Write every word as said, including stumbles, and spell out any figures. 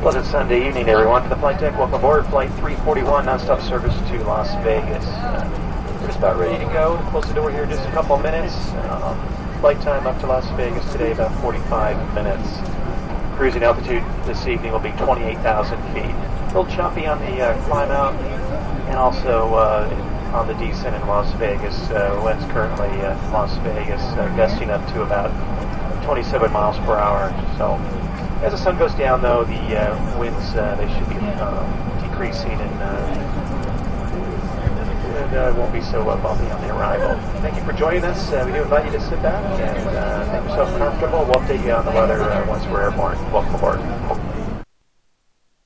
Pleasant Sunday evening, everyone. To the flight deck, welcome aboard Flight three forty-one, nonstop service to Las Vegas. Uh, we're just about ready to go. Close the door here in just a couple minutes. Um, flight time up to Las Vegas today, about forty-five minutes. Cruising altitude this evening will be twenty-eight thousand feet. A little choppy on the uh, climb out and also uh, on the descent in Las Vegas. Uh, winds currently uh, Las Vegas uh, gusting up to about twenty-seven miles per hour. So as the sun goes down, though, the uh, winds, uh, they should be uh, decreasing and, uh, and uh, won't be so uh, bumpy on the arrival. Thank you for joining us. Uh, we do invite you to sit back and uh, make yourself comfortable. We'll update you on the weather uh, once we're airborne. Welcome aboard.